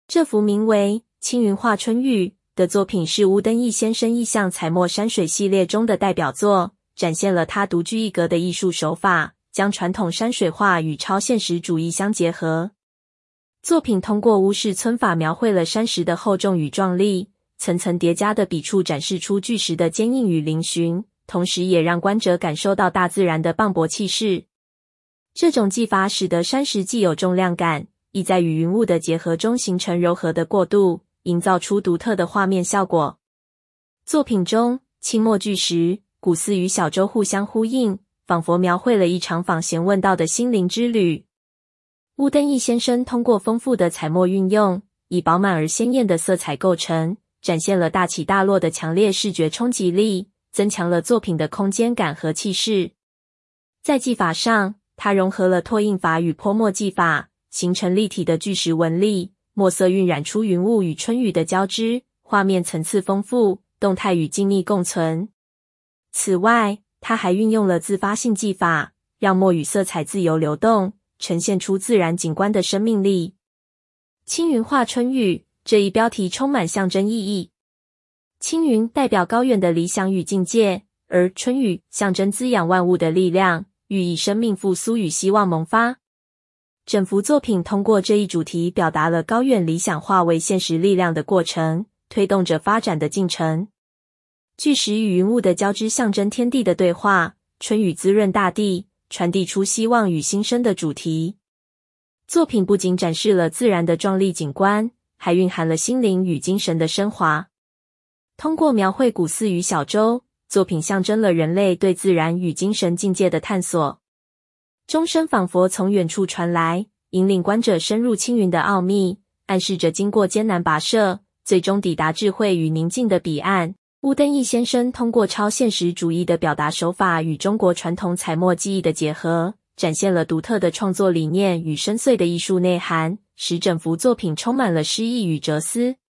这幅名为《青云画春雨》的作品是乌登义先生意象彩墨山水系列中的代表作，展现了他独具一格的艺术手法，将传统山水画与超现实主义相结合。作品通过乌式皴法描绘了山石的厚重与壮丽，层层叠加的笔触展示出巨石的坚硬与嶙峋，同时也让观者感受到大自然的磅礴气势。这种技法使得山石既有重量感，亦在与云雾的结合中形成柔和的过渡，营造出独特的画面效果。作品中，清末巨石、古寺与小舟互相呼应，仿佛描绘了一场访贤问道的心灵之旅。乌登义先生通过丰富的彩墨运用，以饱满而鲜艳的色彩构成，展现了大起大落的强烈视觉冲击力，增强了作品的空间感和气势。在技法上，他融合了拓印法与泼墨技法，形成立体的巨石纹理，墨色晕染出云雾与春雨的交织，画面层次丰富，动态与静谧共存。此外，他还运用了自发性技法，让墨与色彩自由流动，呈现出自然景观的生命力。青云画春雨这一标题充满象征意义。青云代表高远的理想与境界，而春雨象征滋养万物的力量，寓意生命复苏与希望萌发。整幅作品通过这一主题表达了高远理想化为现实力量的过程，推动着发展的进程。巨石与云雾的交织象征天地的对话，春雨滋润大地，传递出希望与新生的主题。作品不仅展示了自然的壮丽景观，还蕴含了心灵与精神的升华。通过描绘古寺与小舟，作品象征了人类对自然与精神境界的探索。钟声仿佛从远处传来，引领观者深入青云的奥秘，暗示着经过艰难跋涉，最终抵达智慧与宁静的彼岸。乌登义先生通过超现实主义的表达手法与中国传统彩墨技艺的结合，展现了独特的创作理念与深邃的艺术内涵，使整幅作品充满了诗意与哲思。